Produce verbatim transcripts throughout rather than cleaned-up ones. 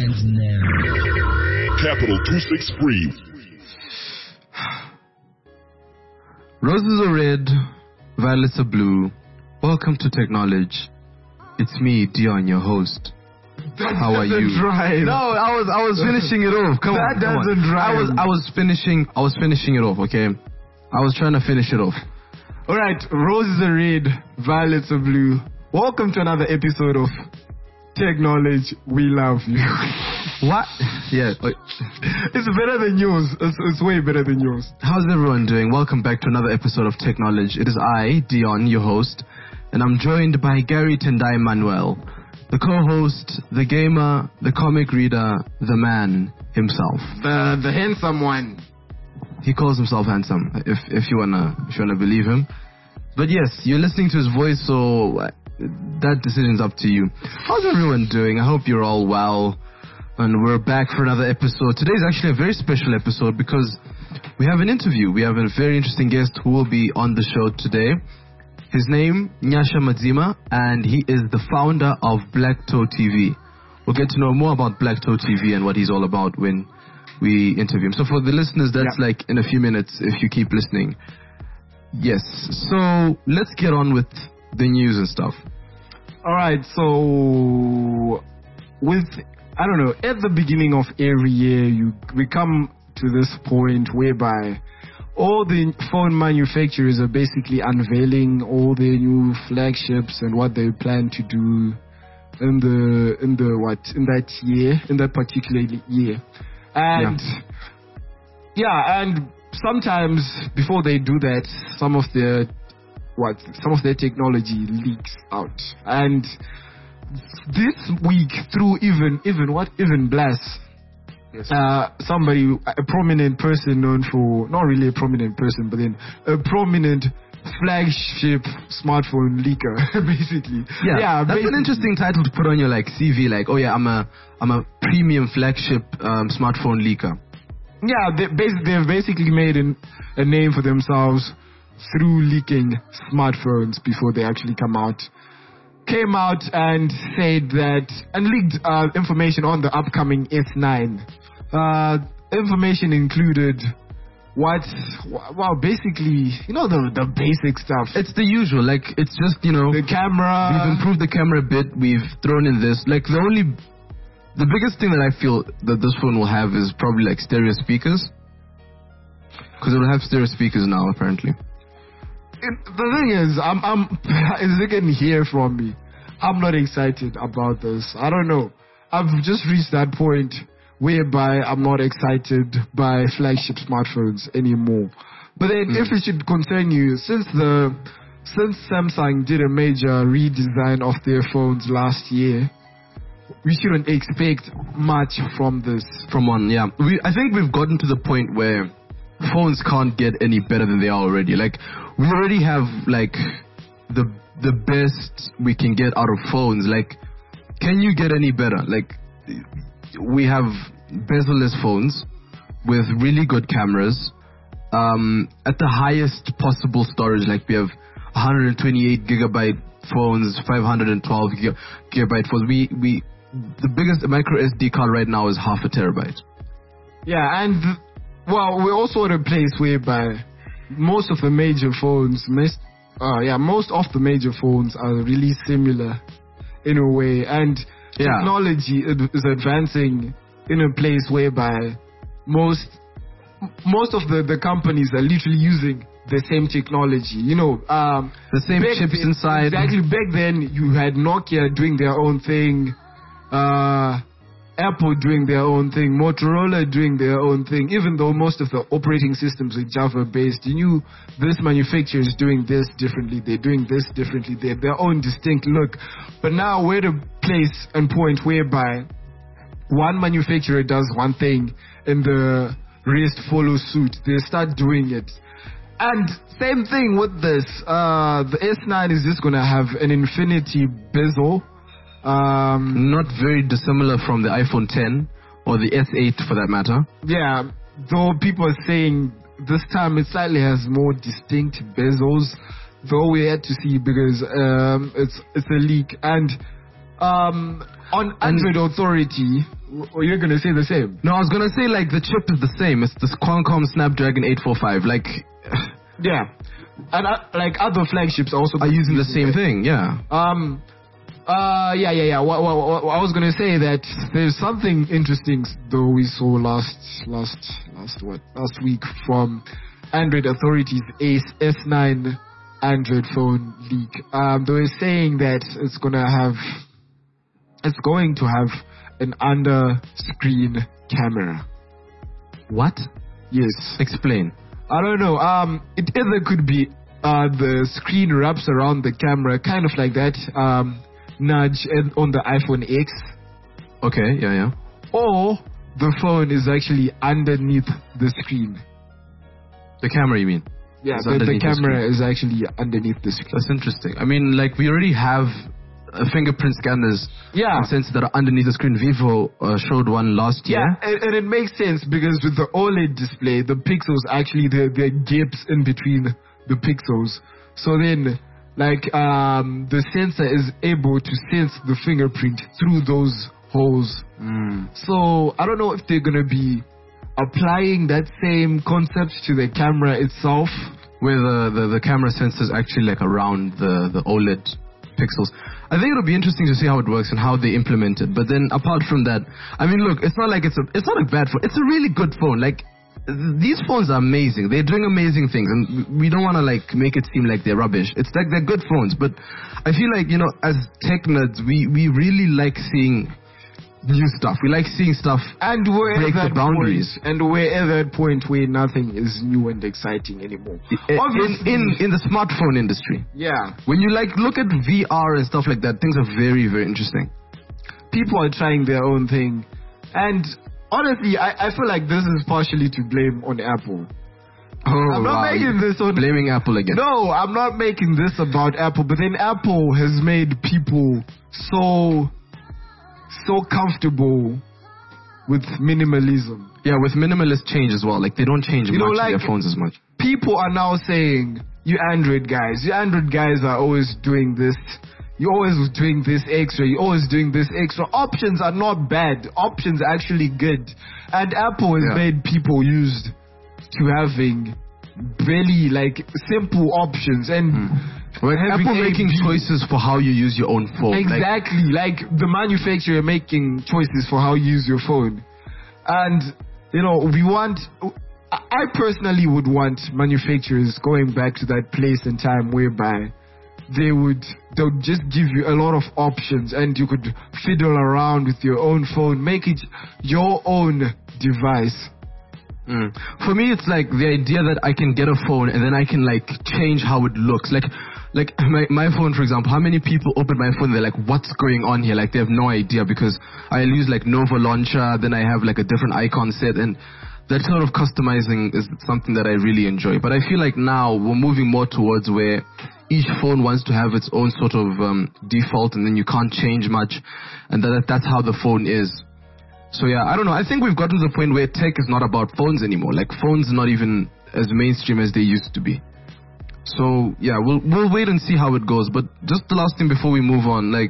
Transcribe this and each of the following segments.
begins now. Capital two six three. Roses are red, violets are blue. Welcome to Technology. It's me, Dion, your host. That How are you? Rhyme. No, I was I was finishing it off. Come that on, come doesn't on. rhyme. I was I was finishing I was finishing it off. Okay, I was trying to finish it off. All right, roses are red, violets are blue. Welcome to another episode of Technology. We love you. What? Yeah. It's better than yours. It's, it's way better than yours. How's everyone doing? Welcome back to another episode of Technology. It is I, Dion, your host, and I'm joined by Gary Tendai Manuel, the co-host, the gamer, the comic reader, the man himself. The the handsome one. He calls himself handsome, if if you wanna if you wanna believe him. But yes, you're listening to his voice, so that decision's up to you. How's everyone doing? I hope you're all well. And we're back for another episode. Today's actually a very special episode because we have an interview. We have a very interesting guest who will be on the show today. His name, Nyasha Madzima, and he is the founder of Black Toe T V. We'll get to know more about Black Toe T V and what he's all about when we interview him. So for the listeners, that's yeah. like in a few minutes if you keep listening. Yes. So let's get on with the news and stuff. All right. So with, I don't know, at the beginning of every year, you we come to this point whereby all the phone manufacturers are basically unveiling all their new flagships and what they plan to do in the in the what in that year, in that particular year. And yeah. yeah, and sometimes before they do that, some of their what some of their technology leaks out. And this week, through even even what even Blast, yes. uh, somebody, a prominent person known for not really a prominent person, but then a prominent flagship smartphone leaker, basically. Yeah, yeah that's basically. an interesting title to put on your like C V. Like, oh yeah, I'm a I'm a premium flagship um, smartphone leaker. Yeah, they basically they've basically made an, a name for themselves through leaking smartphones before they actually come out. Came out and said that and leaked uh, information on the upcoming S nine. Uh, information included. What? Well, basically, you know, the the basic stuff. It's the usual, like, it's just, you know, the camera. We've improved the camera a bit, we've thrown in this. Like, the only, the biggest thing that I feel that this phone will have is probably, like, stereo speakers. Because it will have stereo speakers now, apparently. It, the thing is, I'm, I'm, as you can hear from me, I'm not excited about this. I don't know. I've just reached that point whereby I'm not excited by flagship smartphones anymore. But then, mm. if it should concern you, since the since Samsung did a major redesign of their phones last year, we shouldn't expect much from this. From one, yeah. We I think we've gotten to the point where phones can't get any better than they are already. Like, we already have like the the best we can get out of phones. Like, can you get any better? Like, we have bezel-less phones with really good cameras um, at the highest possible storage. Like, we have one hundred twenty-eight gigabyte phones, five hundred twelve gig- gigabyte phones. We we the biggest micro S D card right now is half a terabyte. Yeah, and th- well, we're also at a place whereby most of the major phones, most, uh, yeah, most of the major phones are really similar in a way, and yeah. technology is advancing in a place whereby most most of the, the companies are literally using the same technology. You know, um, the same chips then, inside. Exactly. Back then, you had Nokia doing their own thing. Uh, Apple doing their own thing, Motorola doing their own thing, even though most of the operating systems are Java based. You knew this manufacturer is doing this differently, they're doing this differently, they have their own distinct look. But now we're at a place and point whereby one manufacturer does one thing and the rest follow suit. They start doing it. And same thing with this. Uh, the S nine is just going to have an infinity bezel. Um, Not very dissimilar from the iPhone ten or the S eight for that matter. Yeah, though people are saying this time it slightly has more distinct bezels, though we had to see because um, it's it's a leak. And um, on Android Authority, Or you're gonna say the same? No, I was gonna say like the chip is the same. It's this Qualcomm Snapdragon eight forty-five. Like, yeah, and uh, like other flagships also are using the same that. thing. Yeah. Um. Uh. Yeah. Yeah. Yeah. What, what, what, I was gonna say that there's something interesting though we saw last last last what last week from Android authorities. S nine Android phone leak. Um. They were saying that it's gonna have it's going to have an under-screen camera. What? Yes. Explain. I don't know. Um, it either could be uh, the screen wraps around the camera, kind of like that um, nudge on the iPhone X. Okay, yeah, yeah. Or the phone is actually underneath the screen. The camera, you mean? Yeah, It's the, the underneath the camera screen. is actually underneath the screen. That's interesting. I mean, like, we already have uh, fingerprint scanners Yeah. and sensors that are underneath the screen. Vivo uh, showed one last year. Yeah, and, and it makes sense because with the OLED display, the pixels actually, there there are gaps in between the pixels. So then, like, um, the sensor is able to sense the fingerprint through those holes. Mm. So I don't know if they're gonna be applying that same concept to the camera itself. Where the, the, the camera sensor is actually like around the, the OLED pixels. I think it'll be interesting to see how it works and how they implement it. But then apart from that, I mean, look, it's not like it's a it's not a bad phone. It's a really good phone. Like, th- these phones are amazing. They're doing amazing things, and we don't want to like make it seem like they're rubbish. It's like they're good phones. But I feel like, you know, as tech nerds, we we really like seeing new stuff. We like seeing stuff And we're break at the that boundaries. point, and we're at that point where nothing is new and exciting anymore. In, Obviously, in in the smartphone industry. yeah, When you like look at V R and stuff like that, things are very, very interesting. people are trying their own thing, and honestly, I, I feel like this is partially to blame on Apple. Oh, I'm not wow. making this on Blaming Apple again. No, I'm not making this about Apple, but then Apple has made people so so comfortable with minimalism. Yeah, with minimalist change as well. Like, they don't change You much know, in like- their phones as much. People are now saying, you Android guys, you Android guys are always doing this. You're always doing this extra. You're always doing this extra. Options are not bad. Options are actually good. And Apple has Yeah. made people used to having really like simple options and Well, having Apple A, making B. choices for how you use your own phone. Like, Exactly, like, the manufacturer making choices for how you use your phone. And, you know, we want, I personally would want manufacturers going back to that place and time whereby they would, they would just give you a lot of options and you could fiddle around with your own phone, make it your own device. Mm. For me, it's like the idea that I can get a phone and then I can like change how it looks. Like, like my, my phone, for example, how many people open my phone, they're like, what's going on here? Like, they have no idea because I use like Nova Launcher, then I have like a different icon set, and that sort of customizing is something that I really enjoy. But I feel like now we're moving more towards where each phone wants to have its own sort of um, default, and then you can't change much, and that that's how the phone is. So yeah, I don't know. I think we've gotten to the point where tech is not about phones anymore. Like, phones are not even as mainstream as they used to be. So yeah, we'll we'll wait and see how it goes. But just the last thing before we move on, like,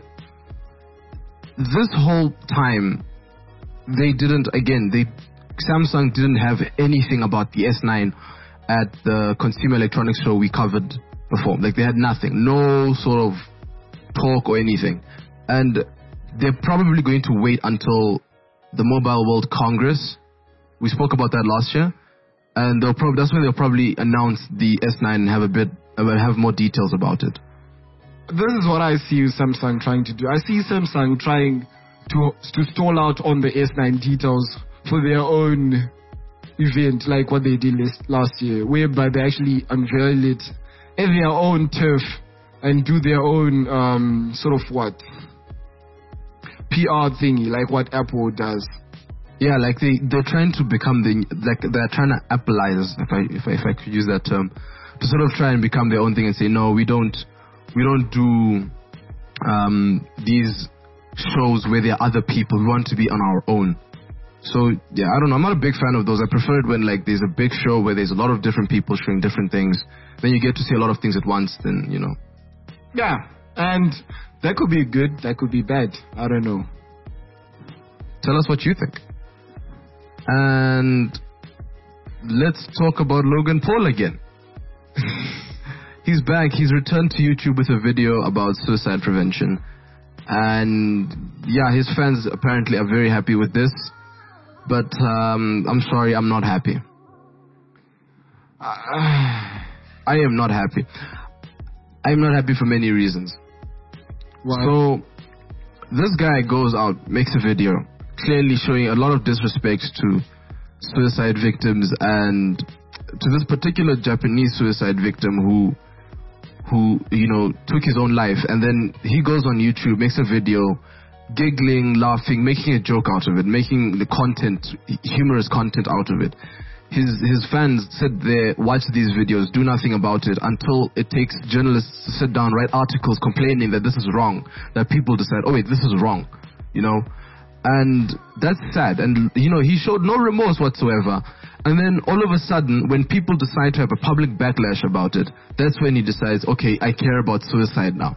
this whole time, they didn't, again, they Samsung didn't have anything about the S nine at the Consumer Electronics Show we covered before. Like, they had nothing, no sort of talk or anything. And they're probably going to wait until the Mobile World Congress. We spoke about that last year, and they'll probably that's when they'll probably announce the S nine and have a bit uh, have more details about it. This is what I see Samsung trying to do. I see Samsung trying to to stall out on the S nine details for their own event, like what they did last, last year, whereby they actually unveil it at their own turf and do their own um, sort of what P R thingy, like what Apple does. Yeah, like they they're trying to become the like they're trying to Appleize, if I if I if I could use that term, to sort of try and become their own thing and say, no, we don't we don't do um, these shows where there are other people. We want to be on our own. So yeah, I don't know. I'm not a big fan of those. I prefer it when like there's a big show where there's a lot of different people showing different things. Then you get to see a lot of things at once. Then you know. Yeah, and that could be good. That could be bad. I don't know. tell us what you think. And let's talk about Logan Paul again. He's back. He's returned to YouTube with a video about suicide prevention. And yeah, his fans apparently are very happy with this. But um, I'm sorry, I'm not happy. Uh, I am not happy. I am not happy for many reasons. Why? So, this guy goes out, makes a video, clearly showing a lot of disrespect to suicide victims and to this particular Japanese suicide victim who, who you know, took his own life. And then he goes on YouTube, makes a video, giggling, laughing, making a joke out of it, making the content, humorous content out of it. His his fans sit there, watch these videos, do nothing about it until it takes journalists to sit down, write articles complaining that this is wrong, that people decide, oh wait, this is wrong, you know. And that's sad. And, you know, he showed no remorse whatsoever. And then all of a sudden, when people decide to have a public backlash about it, that's when he decides, okay, I care about suicide now.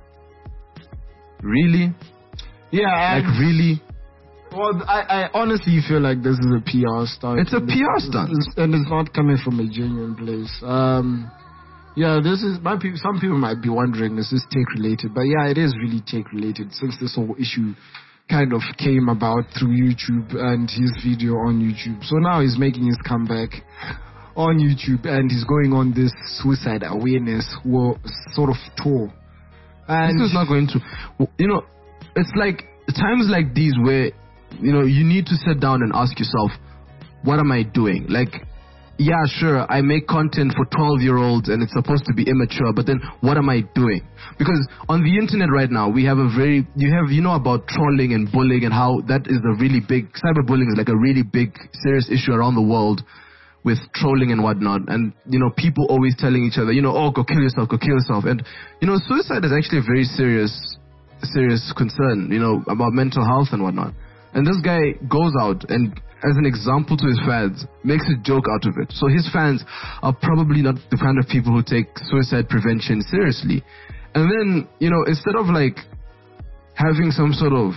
Really? Yeah, Like, really? Well, I, I honestly feel like this is a P R stunt. It's a P R stunt. It's, and it's not coming from a genuine place. Um, yeah, this is, my people, some people might be wondering, is this tech related? But yeah, it is really tech related since this whole issue kind of came about through YouTube and his video on YouTube. So now he's making his comeback on YouTube and he's going on this suicide awareness sort of tour. And this is not going to, you know, it's like times like these where, you know, you need to sit down and ask yourself, what am I doing? Like, yeah, sure, I make content for twelve year olds and it's supposed to be immature, but then what am I doing? Because on the internet right now, we have a very, you have, you know about trolling and bullying and how that is a really big, cyberbullying is like a really big, serious issue around the world with trolling and whatnot. And, you know, people always telling each other, you know, oh, go kill yourself, go kill yourself. And, you know, suicide is actually a very serious, serious concern, you know, about mental health and whatnot. And this guy goes out and, as an example to his fans, makes a joke out of it. So his fans are probably not the kind of people who take suicide prevention seriously. And then, you know, instead of like having some sort of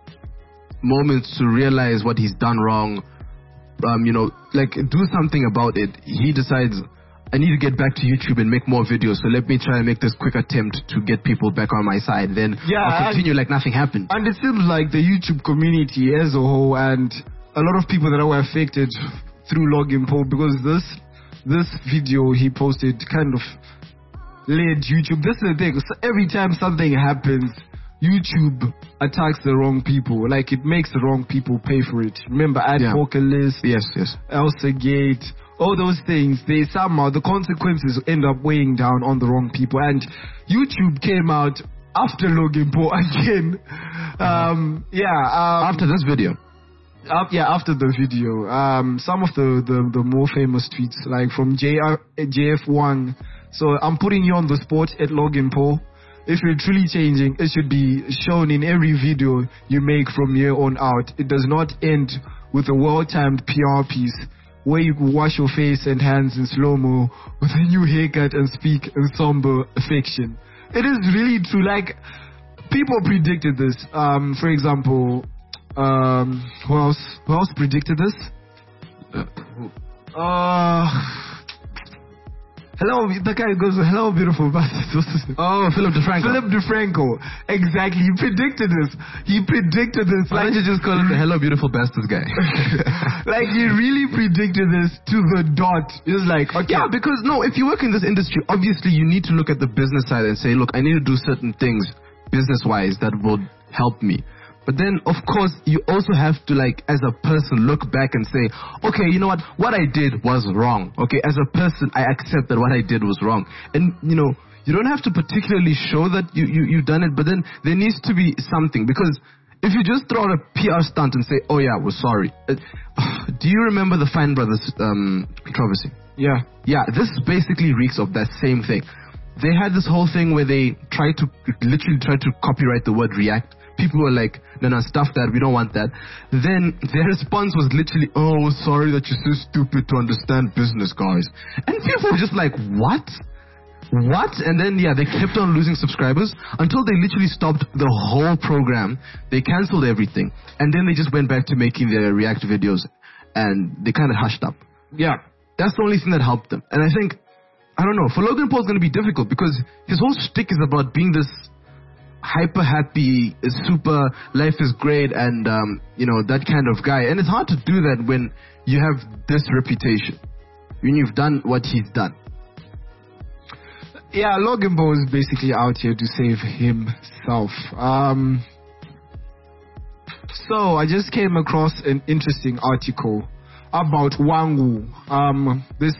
moments to realize what he's done wrong, um, you know, like do something about it, he decides, I need to get back to YouTube and make more videos, so let me try and make this quick attempt to get people back on my side. Then yeah, I'll continue like nothing happened. And it seems like the YouTube community as a whole and a lot of people that were affected through Logan Paul, because this this video he posted kind of led YouTube. This is the thing. So every time something happens, YouTube attacks the wrong people. Like it makes the wrong people pay for it. Remember Advocalyst, yeah. Yes, yes. Elsa Gate, all those things, they somehow, the consequences end up weighing down on the wrong people. And YouTube came out after Logan Paul again. Um, yeah. Um, after this video. Uh, yeah, after the video. Um, some of the, the, the more famous tweets, like from J F Wang. So I'm putting you on the spot at Logan Paul. If you're truly changing, it should be shown in every video you make from here on out. It does not end with a well-timed P R piece where you wash your face and hands in slow-mo with a new haircut and speak in somber affection. It is really true. Like, people predicted this. Um, for example, um, who else? Who else predicted this? Uh, hello, the guy goes, hello, beautiful bastard. Oh, Philip DeFranco. Philip DeFranco. Exactly. He predicted this. He predicted this. Why don't you just call him the hello, beautiful bastards guy? Like, he really predicted this to the dot. It's like, okay. Yeah, because, no, if you work in this industry, obviously you need to look at the business side and say, look, I need to do certain things business-wise that will help me. But then, of course, you also have to, like, as a person, look back and say, okay, you know what? What I did was wrong. Okay, as a person, I accept that what I did was wrong. And, you know, you don't have to particularly show that you, you, you've done it, but then there needs to be something. Because if you just throw out a P R stunt and say, oh, yeah, we're sorry. Uh, do you remember the Fine Brothers um, controversy? Yeah. Yeah, this basically reeks of that same thing. They had this whole thing where they tried to, literally tried to copyright the word react. People were like, no, no, stuff that, we don't want that. Then their response was literally, oh, sorry that you're so stupid to understand business, guys. And people were just like, what? what? And then, yeah, they kept on losing subscribers until they literally stopped the whole program. They cancelled everything. And then they just went back to making their react videos. And they kind of hushed up. Yeah. That's the only thing that helped them. And I think, I don't know, for Logan Paul it's going to be difficult because his whole shtick is about being this hyper happy, super, life is great, and, um, you know, that kind of guy. And it's hard to do that when you have this reputation, when you've done what he's done. Yeah, Logan Paul is basically out here to save himself. Um, so I just came across an interesting article about Wangu, um, this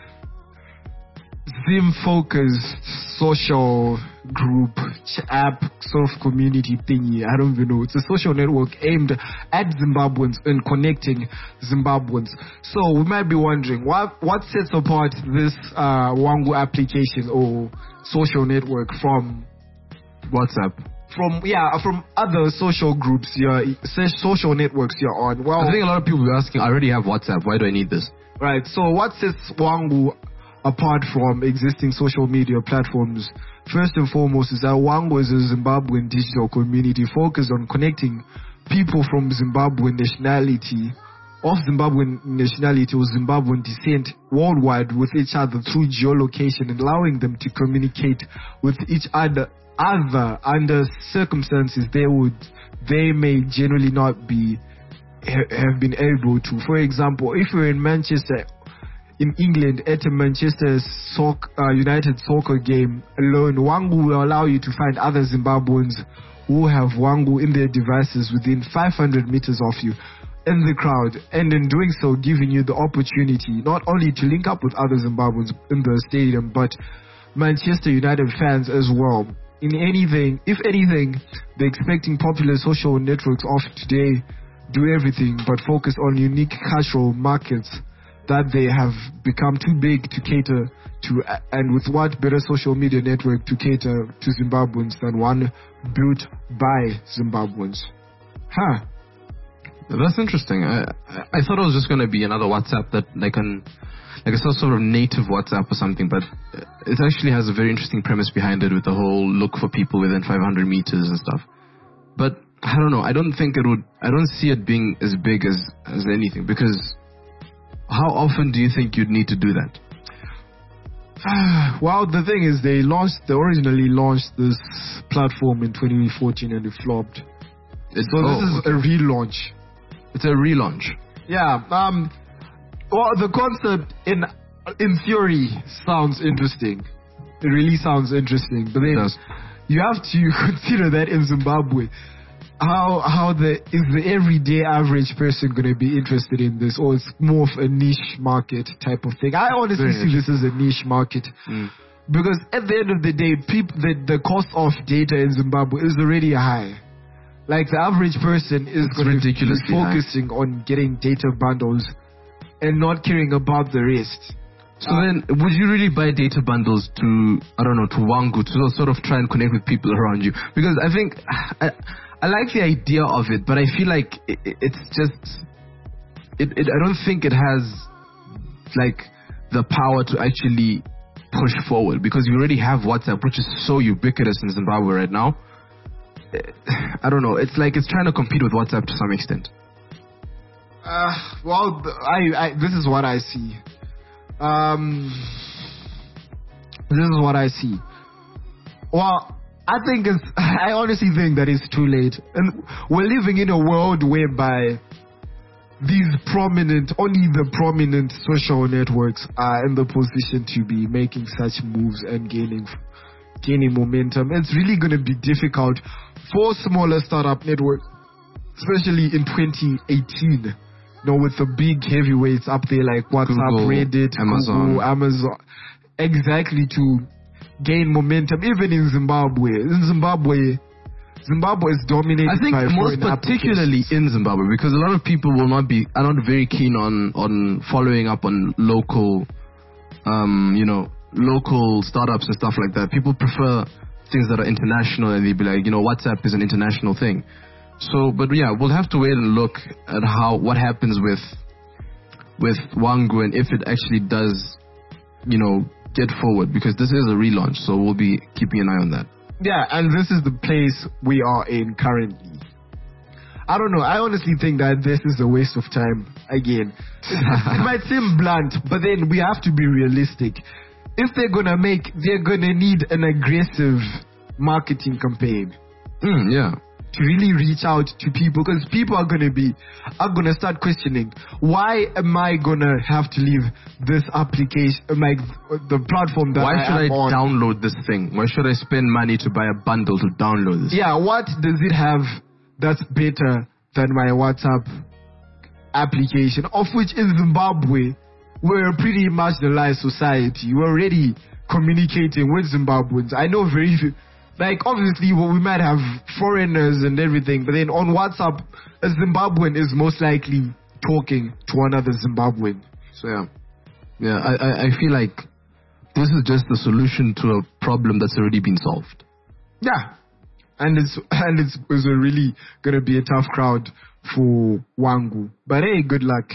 Zim-focused social group, app, sort of community thingy. I don't even know. It's a social network aimed at Zimbabweans and connecting Zimbabweans. So we might be wondering, what what sets apart this uh, Wangu application or social network from WhatsApp? From yeah, from other social groups, your social networks you're on. Well, I think a lot of people are asking, I already have WhatsApp. Why do I need this? Right. So what sets Wangu apart from existing social media platforms? First and foremost is that Wangu is a Zimbabwean digital community focused on connecting people from Zimbabwean nationality, of Zimbabwean nationality or Zimbabwean descent worldwide with each other through geolocation and allowing them to communicate with each other other under circumstances they would they may generally not be ha, have been able to. For example, if you're in Manchester in England at a Manchester soc, uh, United soccer game alone, Wangu will allow you to find other Zimbabweans who have Wangu in their devices within five hundred meters of you in the crowd, and in doing so giving you the opportunity not only to link up with other Zimbabweans in the stadium but Manchester United fans as well. In anything, if anything, the expecting popular social networks of today do everything but focus on unique cultural markets that they have become too big to cater to, and with what better social media network to cater to Zimbabweans than one built by Zimbabweans? Huh. That's interesting. I I thought it was just going to be another WhatsApp that like an like a sort of native WhatsApp or something, but it actually has a very interesting premise behind it with the whole look for people within five hundred meters and stuff. But I don't know. I don't think it would. I don't see it being as big as as anything, because how often do you think you'd need to do that? Well, the thing is, they launched. They originally launched this platform in twenty fourteen and it flopped. It's, so oh, this is okay. a relaunch. It's a relaunch. Yeah. Um. Well, the concept in in theory sounds interesting. It really sounds interesting. But then you have to consider that in Zimbabwe, how how the is the everyday average person going to be interested in this, or it's more of a niche market type of thing? I honestly see this as a niche market. Mm. Because at the end of the day, people the, the cost of data in Zimbabwe is already high. Like the average person is going to be focusing high on getting data bundles and not caring about the rest. So uh, then, would you really buy data bundles to, I don't know, to Wangu, to sort of try and connect with people around you? Because I think, I, I like the idea of it, but I feel like it, it's just, it, it, I don't think it has, like, the power to actually push forward, because you already have WhatsApp, which is so ubiquitous in Zimbabwe right now. I don't know, it's like it's trying to compete with WhatsApp to some extent. Uh, well, I, I this is what I see. Um, this is what I see. Well, I think it's. I honestly think that it's too late, and we're living in a world whereby these prominent, only the prominent social networks are in the position to be making such moves and gaining, gaining momentum. It's really going to be difficult for smaller startup networks, especially in twenty eighteen. You know, with the big heavyweights up there like WhatsApp, Google, Reddit, Amazon. Google, Amazon, exactly, to gain momentum. Even in Zimbabwe, in Zimbabwe, Zimbabwe is dominated I think by most particularly in Zimbabwe, because a lot of people will not be are not very keen on on following up on local, um, you know, local startups and stuff like that. People prefer things that are international, and they'd be like, you know, WhatsApp is an international thing. So, but yeah, we'll have to wait and look at how what happens with with Wangu, and if it actually does, you know, stead forward, because this is a relaunch, so we'll be keeping an eye on that. Yeah, and this is the place we are in currently. I don't know. I honestly think that this is a waste of time. Again, it might seem blunt, but then we have to be realistic. If they're gonna make, they're gonna need an aggressive marketing campaign. Mm, yeah. To really reach out to people, because people are gonna be are gonna start questioning, why am I gonna have to leave this application, like the platform that Why I should am I on? download this thing? Why should I spend money to buy a bundle to download this? Yeah, what does it have that's better than my WhatsApp application, of which in Zimbabwe we're a pretty marginalized society. We're already communicating with Zimbabweans. I know very few. Like, obviously, well, we might have foreigners and everything, but then on WhatsApp, a Zimbabwean is most likely talking to another Zimbabwean. So, yeah. Yeah, I, I, I feel like this is just the solution to a problem that's already been solved. Yeah. And it's and it's, it's a really going to be a tough crowd for Wangu. But hey, good luck.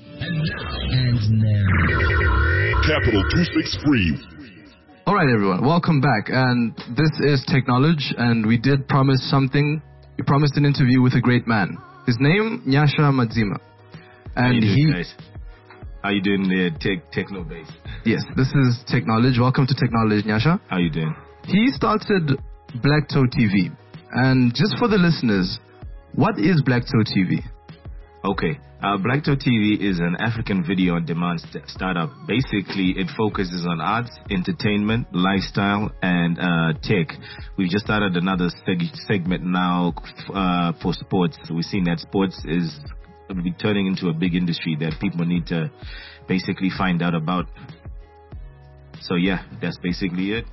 And now. Capital two sixty-three. All right, everyone, welcome back. And this is Technology, and we did promise something. We promised an interview with a great man. His name, Nyasha Madzima. And How you doing, he, guys? How you doing there, tech, techno base? yes, this is Technology. Welcome to Technology, Nyasha. How you doing? He started Black Toe T V. And just for the listeners, what is Black Toe T V? Okay, uh, Black Toe T V is an African video on demand st- startup. Basically, it focuses on arts, entertainment, lifestyle, and uh, tech. We've just started another seg- segment now uh, for sports. We've seen that sports is be turning into a big industry that people need to basically find out about. So yeah, that's basically it.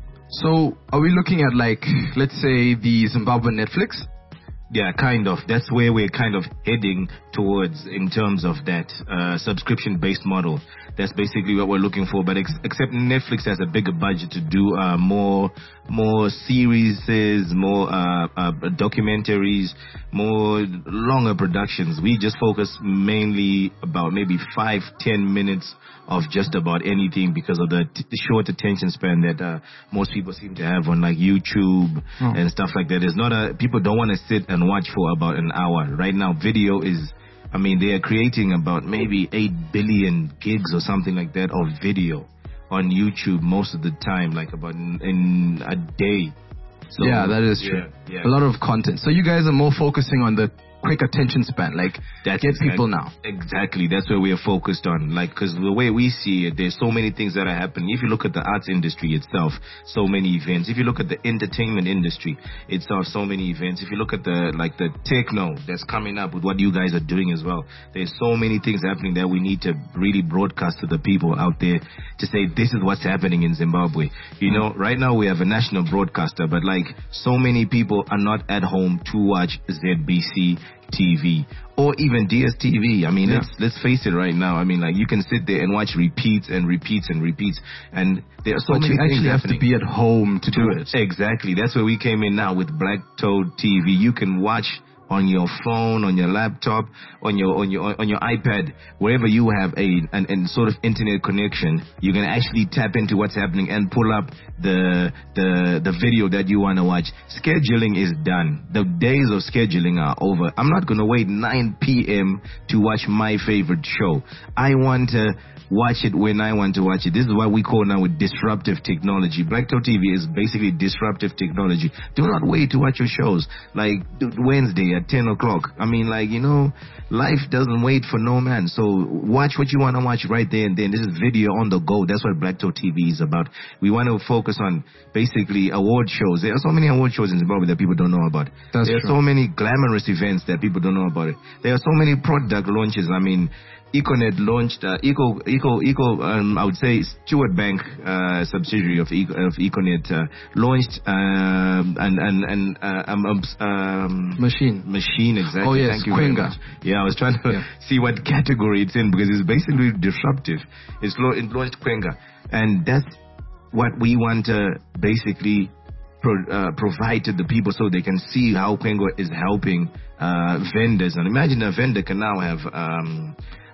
So, are we looking at, like, let's say the Zimbabwean Netflix? Yeah, kind of. That's where we're kind of heading towards in terms of that uh, subscription-based model. That's basically what we're looking for. But ex- except Netflix has a bigger budget to do uh, more, more series, more uh, uh, documentaries, more longer productions. We just focus mainly about maybe five, ten minutes of just about anything because of the, t- the short attention span that uh, most people seem to have on like YouTube oh. and stuff like that. There's not a people don't want to sit and watch for about an hour. Right now, video is, I mean, they are creating about maybe eight billion gigs or something like that of video on YouTube most of the time, like about in, in a day. So, yeah, that is true. Yeah, yeah. A lot of content. So you guys are more focusing on the quick attention span, like That's get exact- people now. Exactly, that's where we are focused on. Like, because the way we see it, there's so many things that are happening. If you look at the arts industry itself, so many events. If you look at the entertainment industry itself, so many events. If you look at the like the techno that's coming up with what you guys are doing as well, there's so many things happening that we need to really broadcast to the people out there to say this is what's happening in Zimbabwe. You know, right now we have a national broadcaster, but like so many people are not at home to watch Z B C T V or even D S T V. I mean, Yeah. let's let's face it right now. I mean, like you can sit there and watch repeats and repeats and repeats, and there are so But many you things actually have happening. to be at home to do it. Exactly. That's where we came in now with Black Toad T V. You can watch on your phone, on your laptop, on your on your on your iPad, wherever you have a an, an sort of internet connection. You can actually tap into what's happening and pull up the the the video that you want to watch. Scheduling is done. The days of scheduling are over. I'm not going to wait nine p.m. to watch my favorite show. I want to watch it when I want to watch it. This is what we call now with disruptive technology. Black Toe T V is basically disruptive technology. Do not wait to watch your shows like Wednesday at ten o'clock. I mean, like, you know, life doesn't wait for no man. So watch what you want to watch right there and then. This is video on the go. That's what Black Toe T V is about. We want to focus on basically award shows. There are so many award shows in Zimbabwe that people don't know about. That's there true. are so many glamorous events that people don't know about it. There are so many product launches. I mean, Econet launched uh, Eco Eco Eco. Um, I would say Stewart Bank, uh, subsidiary of Eco, of Econet, uh, launched um, and and and uh, um, um, um, Machine. machine exactly. Oh, yes, Thank you very Quenga. much. Yeah, I was trying to Yeah. see what category it's in because it's basically disruptive. It's lo- it launched Quenga, and that's what we want to basically Pro, uh, provide to the people so they can see how Quenga is helping uh, vendors. And imagine a vendor can now have um,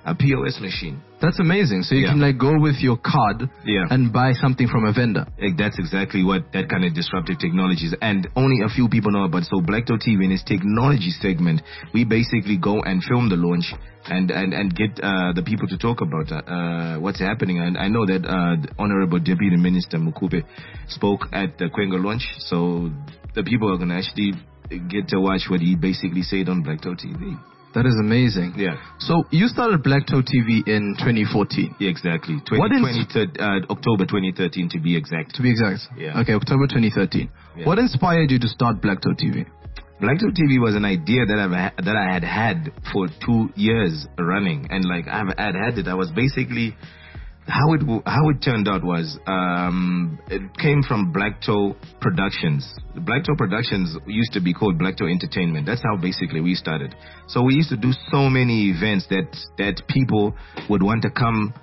a P O S machine. That's amazing. So you Yeah. can like go with your card Yeah. and buy something from a vendor. Like, that's exactly what that kind of disruptive technology is, and only a few people know about. So Blacktoe T V in its technology segment, we basically go and film the launch and and and get uh, the people to talk about uh, what's happening. And I know that uh, the Honorable Deputy Minister Mukupe spoke at the Kwenga launch, so the people are gonna actually get to watch what he basically said on Blacktoe T V. That is amazing. Yeah. So you started Blacktoe T V in twenty fourteen. Yeah, exactly. What is- twenty, twenty, uh, October twenty thirteen to be exact. To be exact. Yeah. Okay, October twenty thirteen. Yeah. What inspired you to start Blacktoe T V? Blacktoe T V was an idea that I've ha- that I had had for two years running, and like I've had had it. I was basically how it w- how it turned out was um, it came from Blacktoe Productions. Blacktoe Productions used to be called Blacktoe Entertainment. That's how basically we started. So we used to do so many events that that people would want to come.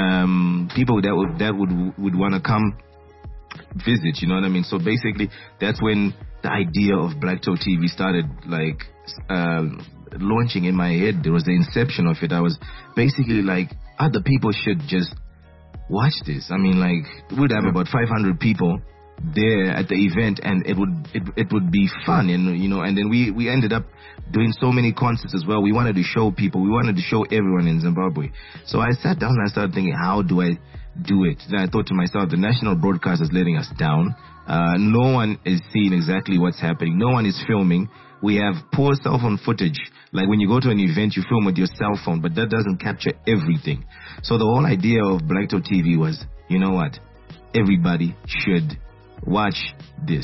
Um, people that would that would would want to come visit, you know what I mean? So basically, that's when the idea of Blacktoe T V started, like, uh, launching in my head. There was the inception of it. I was basically like, other people should just watch this. I mean, like, we'd have about five hundred people there at the event, and it would it, it would be fun, and you know. And then we we ended up doing so many concerts as well. We wanted to show people, we wanted to show everyone in Zimbabwe. So I sat down and I started thinking, how do I do it? Then I thought to myself, the national broadcast is letting us down. Uh, no one is seeing exactly what's happening. No one is filming. We have poor cell phone footage. Like when you go to an event, you film with your cell phone, but that doesn't capture everything. So the whole idea of Blacktoe T V was, you know what? Everybody should watch this.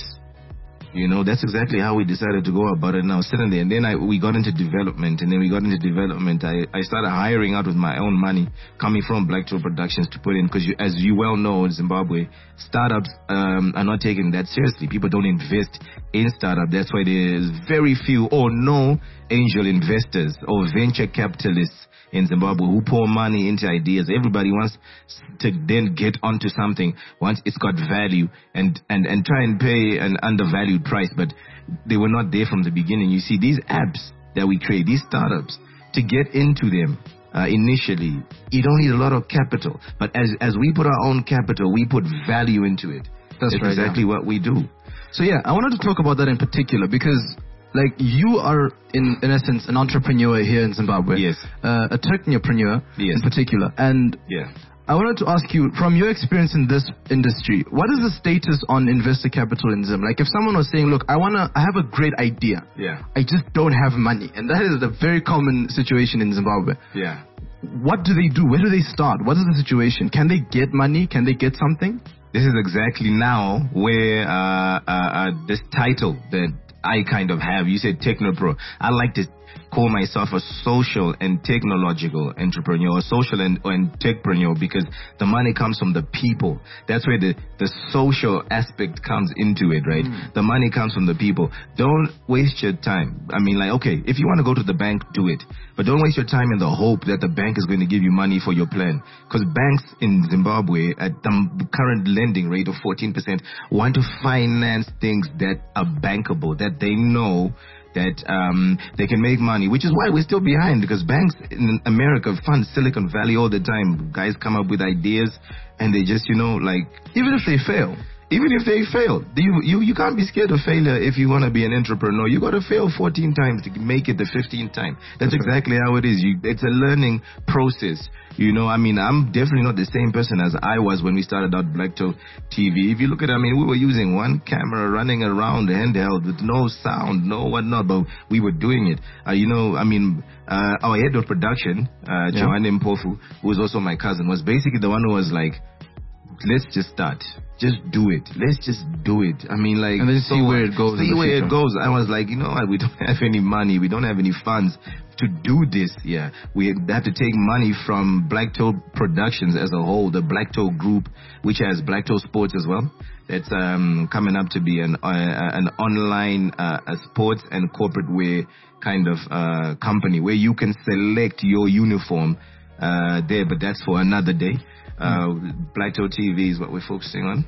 You know, that's exactly how we decided to go about it now, sitting there. And then I, we got into development, and then we got into development. I, I started hiring out with my own money coming from Blacktoe Productions to put in, because you, as you well know, in Zimbabwe, startups um, are not taken that seriously. People don't invest in startup. That's why there's very few or no angel investors or venture capitalists in Zimbabwe who pour money into ideas. Everybody wants to then get onto something once it's got value and, and, and try and pay an undervalued price, but they were not there from the beginning. You see, these apps that we create, these startups, to get into them uh, initially, you don't need a lot of capital. But as, as we put our own capital, we put value into it. That's right, exactly yeah. what we do. So yeah, I wanted to talk about that in particular because, like, you are in in essence an entrepreneur here in Zimbabwe. Yes. Uh, a technopreneur Yes. in particular. And Yeah. I wanted to ask you, from your experience in this industry, what is the status on investor capital in Zim? Like, if someone was saying, look, I wanna, I have a great idea. Yeah. I just don't have money. And that is a very common situation in Zimbabwe. Yeah. What do they do? Where do they start? What is the situation? Can they get money? Can they get something? This is exactly now where uh, uh, uh, this title that I kind of have, you said Technopro. I like to call myself a social and technological entrepreneur, social and, and techpreneur, because the money comes from the people. That's where the, the social aspect comes into it, right? Mm. The money comes from the people. Don't waste your time. I mean, like, okay, if you want to go to the bank, do it. But don't waste your time in the hope that the bank is going to give you money for your plan. Because banks in Zimbabwe, at the current lending rate of fourteen percent, want to finance things that are bankable, that they know that um, they can make money, which is why we're still behind, because banks in America fund Silicon Valley all the time. Guys come up with ideas and they just, you know, like, even if they fail, even if they fail, you, you, you can't be scared of failure if you want to be an entrepreneur. You got to fail fourteen times to make it the fifteenth time. That's exactly how it is. You, it's a learning process. You know, I mean, I'm definitely not the same person as I was when we started out Blacktoe T V. If you look at it, I mean, we were using one camera running around handheld with no sound, no whatnot, but we were doing it. Uh, you know, I mean, uh, our head of production, uh, yeah. Joanne Mpofu, who was also my cousin, was basically the one who was like, let's just start. Just do it. Let's just do it. I mean, like, and then see so where it goes. See where it goes. I was like, you know what? We don't have any money. We don't have any funds to do this. Yeah, we have to take money from Blacktoe Productions as a whole, the Blacktoe Group, which has Blacktoe Sports as well. That's um, coming up to be an uh, an online uh, a sports and corporate wear kind of uh, company where you can select your uniform uh, there. But that's for another day. Uh, Blacktoe T V is what we're focusing on.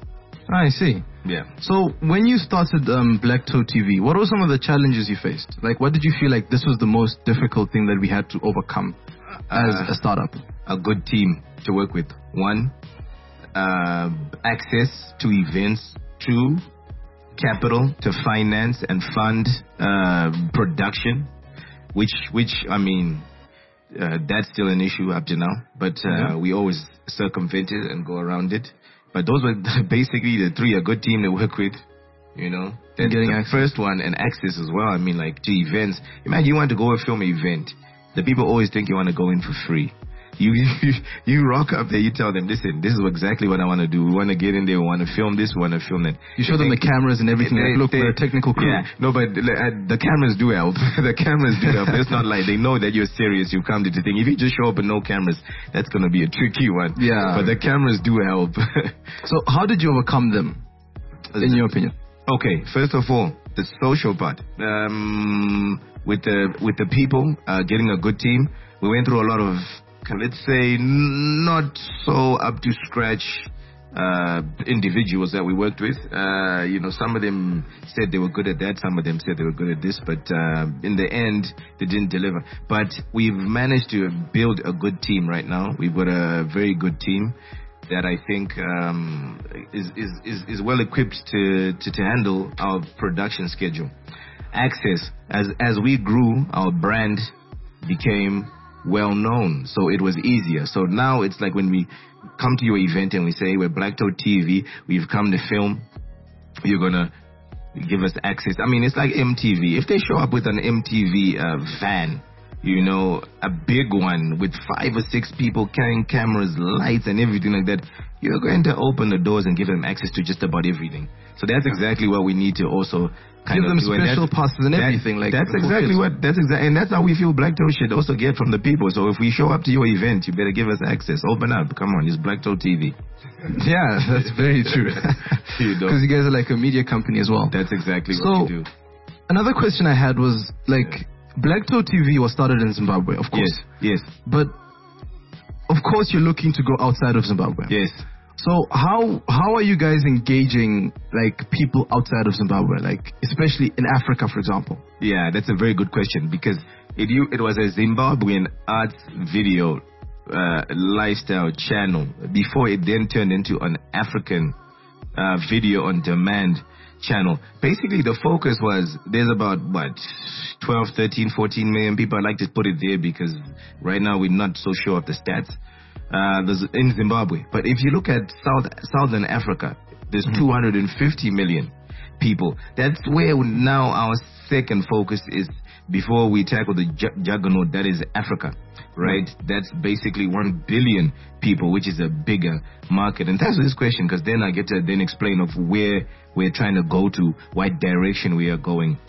I see. Yeah. So when you started um, Blacktoe T V, what were some of the challenges you faced? Like, what did you feel like this was the most difficult thing that we had to overcome? as uh, a startup? A good team to work with. One, uh, access to events. Two, capital to finance and fund uh, production, which, which I mean, uh, that's still an issue up to now, but uh, mm-hmm. we always circumvent it and go around it. But those were basically the three, a good team to work with, you know. And getting the access. First one, and access as well. I mean, like, to events. Imagine you want to go and film an event. The people always think you want to go in for free. You, you you rock up there, you tell them, listen, this is exactly what I want to do. We want to get in there, we want to film this, we want to film that. You show them the cameras and everything. They, like, look, they, we're a technical crew. Yeah, no, but the cameras do help. The cameras do help. It's not like they know that you're serious, you've come to the thing. If you just show up with no cameras, that's going to be a tricky one. Yeah. But the cameras do help. So how did you overcome them, in your opinion? Okay, first of all, the social part. Um, with the with the people, uh, getting a good team, we went through a lot of, let's say, not so up to scratch uh, individuals that we worked with. Uh, you know, some of them said they were good at that, some of them said they were good at this, but uh, in the end, they didn't deliver. But we've managed to build a good team right now. We've got a very good team that I think um, is, is, is, is well equipped to, to, to handle our production schedule. Access, as, as we grew, our brand became well known, so it was easier. So now it's like when we come to your event and we say we're Black Toad T V, we've come to film, you're gonna give us access. I mean, it's like M T V. If they show up with an M T V uh, van, you know, a big one with five or six people carrying cameras, lights, and everything like that, you're going to open the doors and give them access to just about everything. So that's exactly what we need to also kind give of them do. special and passes and that, everything. Like that's exactly kids. what. That's exactly, and that's how we feel Black Toad should also get from the people. So if we show up to your event, you better give us access. Open up. Come on, it's Black Toad T V. Yeah, that's very true. Because you guys are like a media company as well. That's exactly so, what we do. Another question I had was like, yeah. Black Toad T V was started in Zimbabwe, of course. Yes. Yes. But of course, you're looking to go outside of Zimbabwe. Yes. So how how are you guys engaging like people outside of Zimbabwe, like especially in Africa, for example? Yeah, that's a very good question, because it you it was a Zimbabwean arts video uh, lifestyle channel before it then turned into an African uh, video on demand channel. Basically, the focus was there's about what twelve, thirteen, fourteen million people. I like to put it there because right now we're not so sure of the stats. Uh, there's in Zimbabwe, but if you look at South Southern Africa, there's mm-hmm. two hundred fifty million people. That's where now our second focus is before we tackle the ju- juggernaut that is Africa, right? Mm-hmm. That's basically one billion people, which is a bigger market. And thanks for this question, because then I get to then explain of where we're trying to go to, what direction we are going.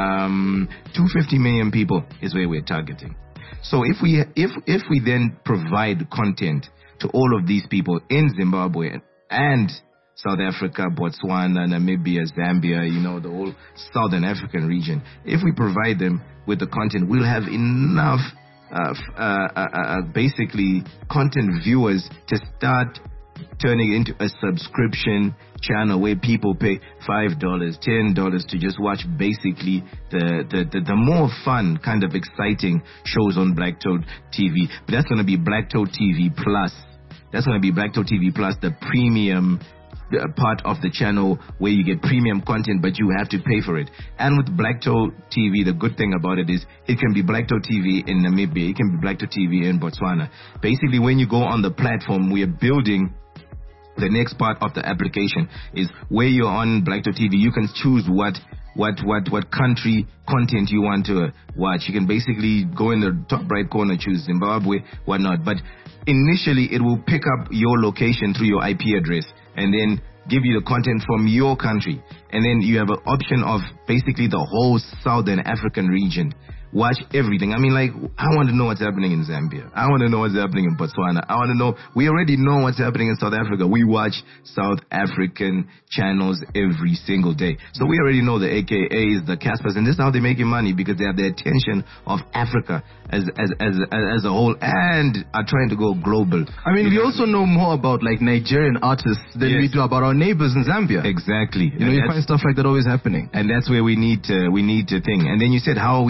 Um, two hundred fifty million people is where we're targeting. So if we if if we then provide content to all of these people in Zimbabwe and South Africa, Botswana, Namibia, Zambia, you know, the whole Southern African region, if we provide them with the content, we'll have enough uh, uh, uh, uh, basically content viewers to start turning it into a subscription channel where people pay five dollars, ten dollars to just watch basically the, the, the, the more fun, kind of exciting shows on Black Toad T V. But that's going to be Black Toad T V Plus. That's going to be Black Toad T V Plus, the premium uh, part of the channel where you get premium content, but you have to pay for it. And with Black Toad T V, the good thing about it is it can be Black Toad T V in Namibia. It can be Black Toad T V in Botswana. Basically, when you go on the platform, we are building the next part of the application is where you're on Black Toad T V, you can choose what what what what country content you want to watch. You can basically go in the top right corner, choose Zimbabwe, whatnot. But initially, it will pick up your location through your I P address and then give you the content from your country. And then you have an option of basically the whole Southern African region. Watch everything. I mean, like, I want to know what's happening in Zambia. I want to know what's happening in Botswana. I want to know, we already know what's happening in South Africa. We watch South African channels every single day. So we already know the A K As, the Caspers, and this is how they're making money, because they have the attention of Africa as as as as a whole and are trying to go global. I mean, we also know more about like Nigerian artists than yes. we do about our neighbors in Zambia. Exactly. You know, you find stuff like that always happening. And that's where we need to, we need to think. And then you said, how are we uh,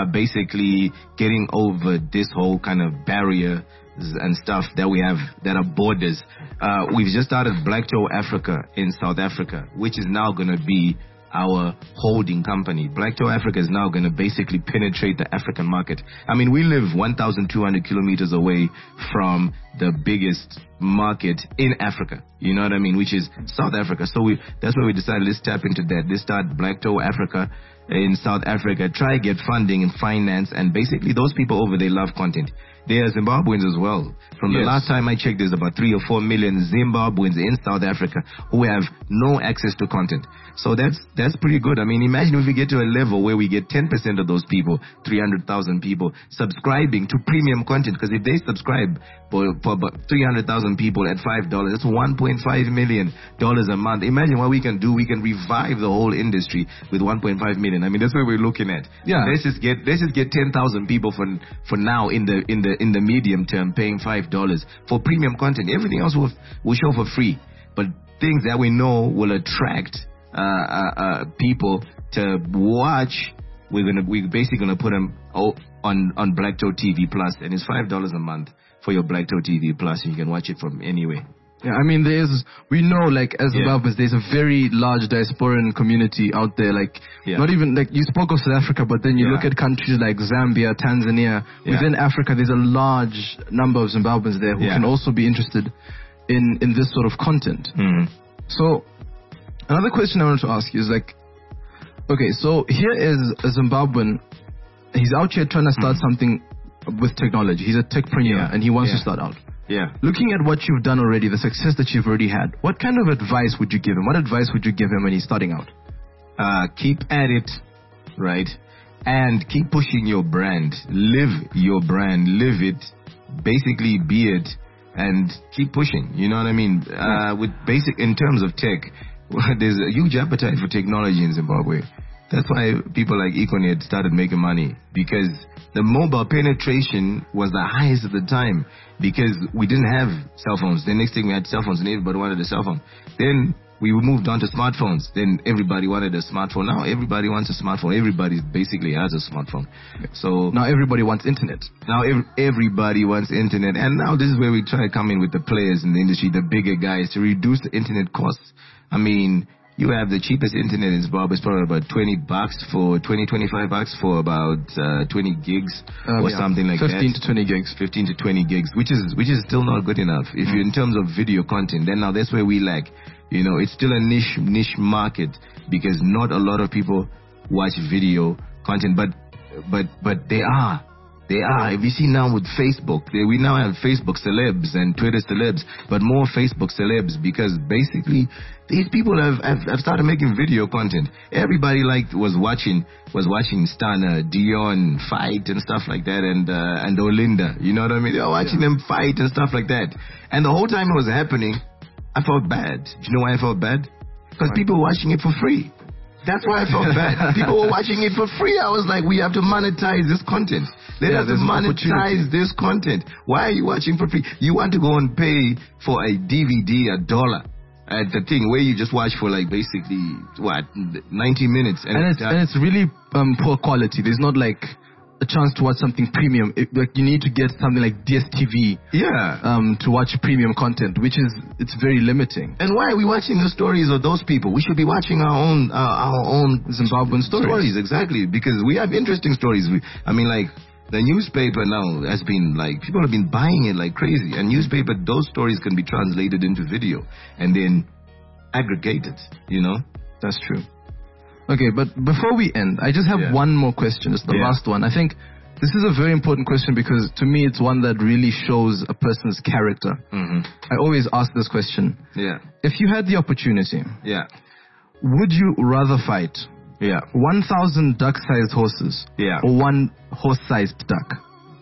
basically getting over this whole kind of barrier and stuff that we have that are borders. Uh, we've just started Black Toe Africa in South Africa, which is now going to be our holding company. Black Toe Africa is now going to basically penetrate the African market. I mean, we live one thousand two hundred kilometers away from the biggest market in Africa. You know what I mean? Which is South Africa. So we that's why we decided, let's tap into that. Let's start Black Toe Africa in South Africa. Try get funding and finance, and basically those people over there love content. They are Zimbabweans as well. From the Yes. last time I checked, there's about three or four million Zimbabweans in South Africa who have no access to content. So that's that's pretty good. I mean, imagine if we get to a level where we get ten percent of those people, three hundred thousand people, subscribing to premium content. Because if they subscribe for, for about three hundred thousand people at five dollars, that's one point five million dollars a month. Imagine what we can do. We can revive the whole industry with one point five million. I mean, that's what we're looking at. Yeah. Let's just get let's just get ten thousand people for for now in the in the in the medium term, paying five dollars for premium content. Everything else will will show for free, but things that we know will attract uh, uh, uh, people to watch, we're gonna we're basically gonna put them on on Black Toe T V Plus, and it's five dollars a month for your Black Toe T V Plus, and you can watch it from anywhere. Yeah, I mean, there's, we know, like, as Yeah. Zimbabweans, there's a very large diasporan community out there. Like, Yeah. not even, like, you spoke of South Africa, but then you Yeah. look at countries like Zambia, Tanzania. Yeah. Within Africa, there's a large number of Zimbabweans there who Yeah. can also be interested in, in this sort of content. Mm. So, another question I wanted to ask you is, like, okay, so here is a Zimbabwean. He's out here trying to start something with technology. He's a techpreneur, Yeah. and he wants Yeah. to start out. Yeah. Looking at what you've done already, the success that you've already had, what kind of advice would you give him? What advice would you give him when he's starting out? Uh, keep at it, right? And keep pushing your brand. Live your brand. Live it. Basically, be it, and keep pushing. You know what I mean? Uh, with basic, in terms of tech, there's a huge appetite for technology in Zimbabwe. That's why people like Econet started making money, because the mobile penetration was the highest at the time, because we didn't have cell phones. The next thing we had cell phones, and everybody wanted a cell phone. Then we moved on to smartphones. Then everybody wanted a smartphone. Now everybody wants a smartphone. Everybody basically has a smartphone. So Now everybody wants internet. now ev- everybody wants internet, and now this is where we try to come in with the players in the industry, the bigger guys, to reduce the internet costs. I mean, you have the cheapest internet in Zimbabwe. It's probably about twenty bucks for twenty, twenty-five bucks for about uh, twenty gigs Um, or yeah, something like fifteen that. to twenty gigs. fifteen to twenty gigs, which is which is still not good enough. If you're in terms of video content, then now that's where we lack. You know, it's still a niche niche market, because not a lot of people watch video content, but but but they are. They are. If you see now with Facebook, they, we now have Facebook celebs and Twitter celebs, but more Facebook celebs, because basically these people have, have, have started making video content. Everybody like was watching was watching Stana, Dion fight and stuff like that, and uh, and Olinda. You know what I mean? They were watching them fight and stuff like that. And the whole time it was happening, I felt bad. Do you know why I felt bad? Because people were watching it for free. That's why I felt bad. People were watching it for free. I was like, we have to monetize this content. Let Yeah, us there's an monetize this content. Why are you watching for free? You want to go and pay for a D V D, a dollar, at the thing where you just watch for like basically, what, ninety minutes. And, And it's, and it's really um, poor quality. There's not like a chance to watch something premium. It, like you need to get something like D S T V yeah. um, to watch premium content, which is, it's very limiting. And why are we watching the stories of those people? We should be watching our own, uh, our own Zimbabwean stories. stories, exactly, because we have interesting stories. We, I mean, like, the newspaper now has been like, people have been buying it like crazy. And newspaper, those stories can be translated into video and then aggregated, you know? That's true. Okay, but before we end, I just have Yeah. one more question. It's the Yeah. last one. I think this is a very important question, because to me it's one that really shows a person's character. Mm-hmm. I always ask this question. Yeah, If you had the opportunity, yeah, would you rather fight yeah, one thousand duck-sized horses yeah. or one horse-sized duck?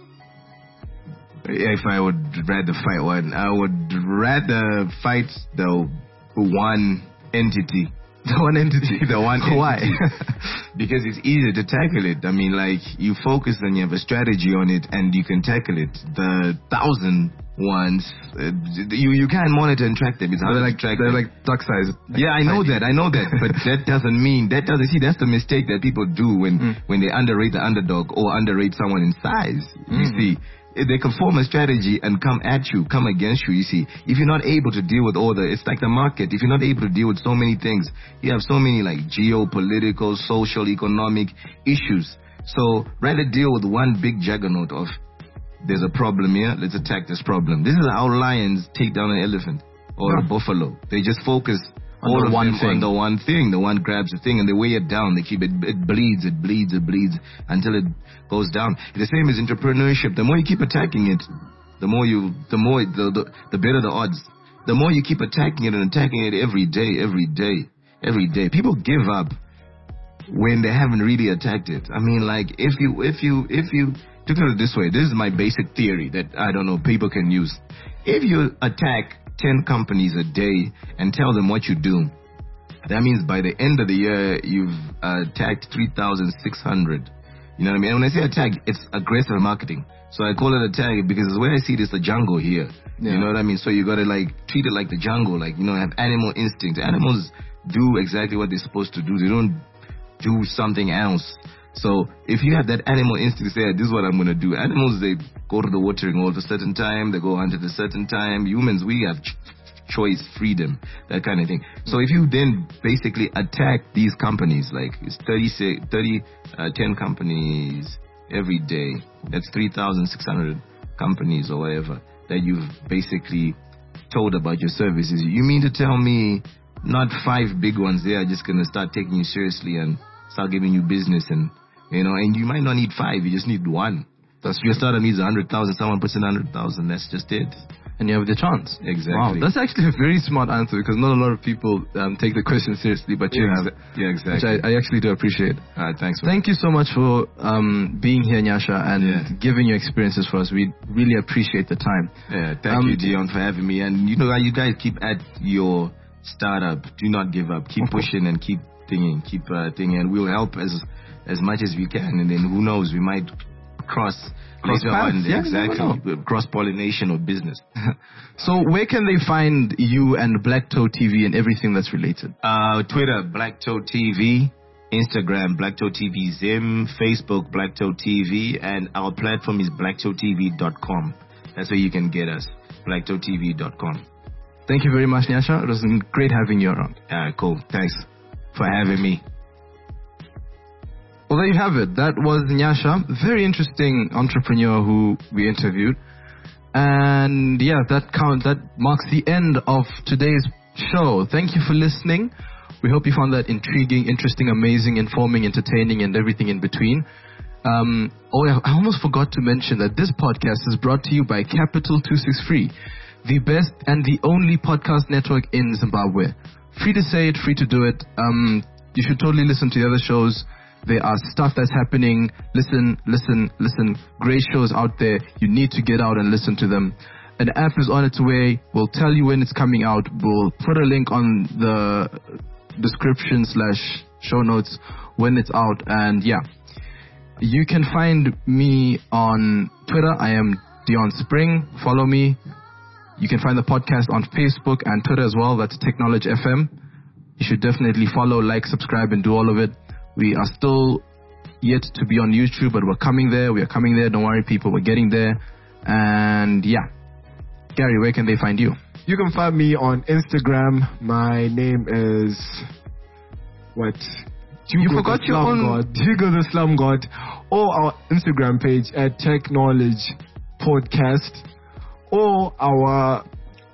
If I would rather fight one, I would rather fight the one entity. The one entity. The one Why? entity. Because it's easier to tackle it. I mean, like, you focus and you have a strategy on it and you can tackle it. The thousand ones. Uh, you you can't monitor and track them. It's hard They're to like track they're them. like duck size. Yeah, I know that. I know that. But that doesn't mean that doesn't see that's the mistake that people do when Mm. when they underrate the underdog or underrate someone in size. You Mm. see, they can form a strategy and come at you, come against you. You see, if you're not able to deal with all the, it's like the market. If you're not able to deal with so many things, you have so many like geopolitical, social, economic issues. So rather deal with one big juggernaut of there's a problem here, let's attack this problem. This is how lions take down an elephant or Yeah. a buffalo. They just focus On all the of one them thing. on the one thing. The one grabs the thing and they weigh it down. They keep it, it bleeds, it bleeds, it bleeds until it goes down. The same as entrepreneurship. The more you keep attacking it, the more you, the more, the, the, the better the odds. The more you keep attacking it and attacking it every day, every day, every day. People give up when they haven't really attacked it. I mean, like, if you, if you, if you, to put it this way, this is my basic theory that, I don't know, people can use. If you attack ten companies a day and tell them what you do, that means by the end of the year, you've uh, attacked three thousand six hundred. You know what I mean? And when I say attack, it's aggressive marketing. So I call it attack because the way I see it is the jungle here. Yeah. You know what I mean? So you gotta like treat it like the jungle, like, you know, have animal instinct. Animals do exactly what they're supposed to do. They don't do something else. So if you have that animal instinct to say, this is what I'm going to do. Animals, they go to the watering hole at a certain time. They go hunt at a certain time. Humans, we have ch- choice, freedom, that kind of thing. So if you then basically attack these companies, like it's thirty, thirty uh, ten companies every day, that's three thousand six hundred companies or whatever that you've basically told about your services. You mean to tell me not five big ones, they are just going to start taking you seriously and start giving you business, and you know, and you might not need five, you just need one. That's your startup needs a hundred thousand, someone puts in a hundred thousand, that's just it. And you have the chance. Exactly. Wow, that's actually a very smart answer because not a lot of people um, take the question seriously, but you Yeah, have, exa- yeah, which exactly. I, I actually do appreciate. All right, thanks. Thank you so much for um, being here, Nyasha, and Yeah. giving your experiences for us. We really appreciate the time. Yeah, thank Um, you, Dion, for having me. And you know, you guys keep at your startup. Do not give up. Keep pushing and keep thinking, keep uh, thinking, and we'll help as as much as we can. And then who knows, we might cross Cross later paths, on. yeah, you never Exactly, cross pollination of business. So where can they find you and Black Toe T V and everything that's related? Uh, Twitter, Black Toe T V. Instagram, Black Toe T V Zim. Facebook, Black Toe T V. And our platform is black toe t v dot com. That's where you can get us. black toe t v dot com. Thank you very much, Nyasha. It was great having you around. All right, cool. Thanks for having me. Well, there you have it. That was Nyasha, very interesting entrepreneur who we interviewed. And yeah, that count that marks the end of today's show. Thank you for listening. We hope you found that intriguing, interesting, amazing, informing, entertaining, and everything in between. Um, oh, yeah, I almost forgot to mention that this podcast is brought to you by Capital two sixty-three, the best and the only podcast network in Zimbabwe. Free to say it, free to do it. Um, you should totally listen to the other shows. There are stuff that's happening. Listen, listen, listen. Great shows out there. You need to get out and listen to them. An app is on its way. We'll tell you when it's coming out. We'll put a link on the description slash show notes when it's out. And yeah, you can find me on Twitter. I am Dion Spring. Follow me. You can find the podcast on Facebook and Twitter as well. That's Technology F M. You should definitely follow, like, subscribe, and do all of it. We are still yet to be on YouTube, but we're coming there. We are coming there. Don't worry, people. We're getting there. And yeah. Gary, where can they find you? You can find me on Instagram. My name is what? You Hugo forgot the your Slum own- God. Hugo the Slum God. Or our Instagram page at Tech Knowledge Podcast. Or our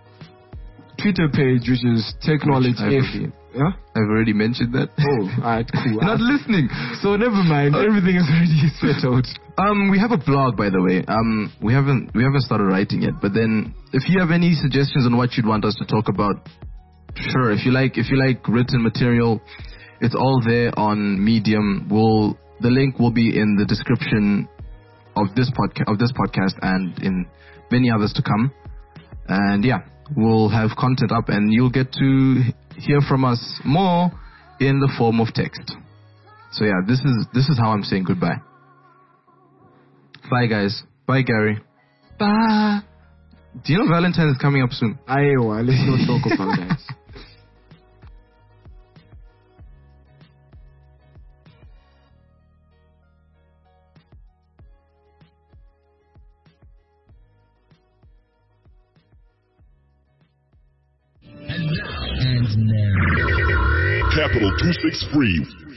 Twitter page, which is Tech Knowledge I've F. already- Yeah? I've already mentioned that. Oh, alright, cool. You're not listening. So never mind. Everything is already settled. Um, we have a blog, by the way. Um, we haven't we haven't started writing yet. But then, if you have any suggestions on what you'd want us to talk about, sure. If you like, if you like written material, it's all there on Medium. We'll the link will be in the description of this podcast of this podcast and in many others to come. And yeah, we'll have content up, and you'll get to hear from us more in the form of text. So yeah, this is this is how I'm saying goodbye. Bye, guys. Bye, Gary. Bye. Do you know Valentine's is coming up soon? Iowa, let's not talk about that. And now. And now. Capital two sixty-three.